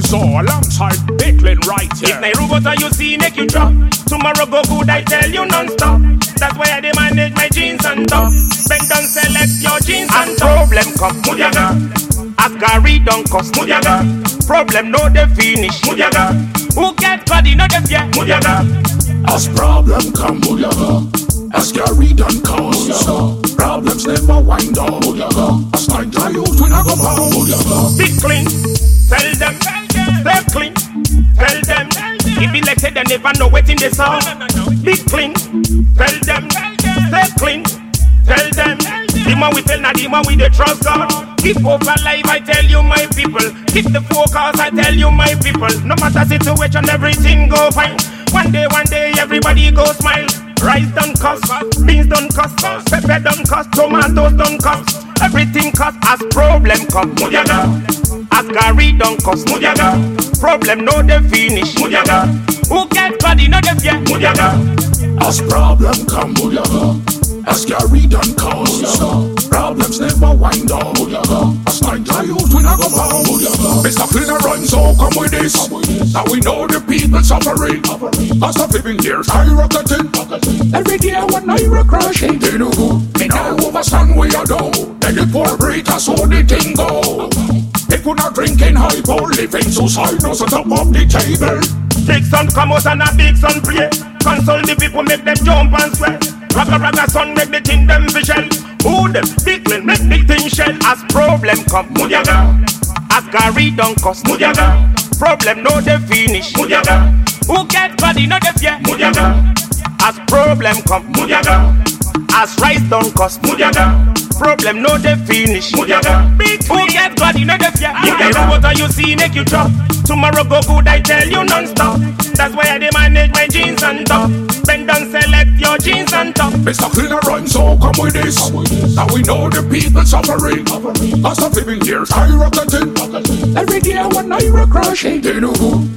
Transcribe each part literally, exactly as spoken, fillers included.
So alongside Bicklin right here. If my robot you see make you drop, tomorrow go good I tell you non-stop. That's why I dey manage my jeans and top. Bend down select your jeans and top. Problem come, Mudiaga. As Gary don't cost, Mudiaga. Problem no dey finish, Mudiaga. Who get body no dey fear, Mudiaga. As problem come, Mudiaga. As Gary don't cost, Mudiaga. Problems never wind down, Mudiaga. As night I use when I go pound, Mudiaga. Big clean, tell them, stay clean, tell them. If be like say they never know what in the song. Big clean, tell them, stay clean, tell them. The more we tell, now the more we dey trust God. Keep hope alive, I tell you my people. Keep the focus, I tell you my people. No matter situation, everything go fine. One day, one day, everybody go smile. Rice don't cost, beans don't cost, pepper don't cost, tomatoes don't cost. Everything cost as problem come, Mudiaga. As Gary don't cost, Mudiaga. Problem no dey finish, Mudiaga. Who get body no dey fear, Mudiaga. As problem come, Mudiaga. As Gary don't cost, Mudiaga. Problems never wind down, Mudiaga. As night I use when I go pound, Mudiaga. Mister Flynn run, so come with this. Now we know the people suffering. Cost of living here skyrocketing. Every day when I crashing, they know who. Me now overstand where you do. Then the poor break us all the thing go. If we're not drinking hypo, living suicide on top of the table. Big son come out and a big son pray. Console the people, make them jump and sweat. Ragga ragga son make the thing them visual. Who them Bicklin make the thing shell. As problem come, Mudiaga. As Gary don't cost, Mudiaga. Problem no dey finish, Mudiaga. Who get body no dey fear, Mudiaga. As problem come, Mudiaga. As rice don't cost, Mudiaga. Problem no dey finish, Mudiaga. Who get body no dey fear, Mudiaga. What you see make you drop. Tomorrow go good I tell you non-stop. That's why I dey manage my jeans and top. Bend down select your jeans and top. Mister Flynn run, so come with this. Now we know the people suffering. Cost of living here skyrocketing. Every day when I crashing, they know who.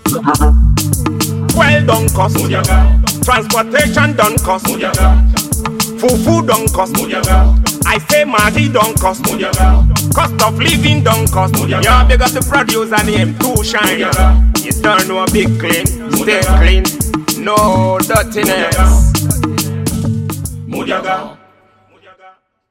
Well done cost, Mudiaga. Transportation done cost, Mudiaga. Fufu don't cost, Mudiaga. I say Maggie don't cost, Mudiaga. Cost of living don't cost, Mudiaga. Yeah, big up the producer name too shine. You don't know big clean, stay clean, no dirtiness. Mudiaga.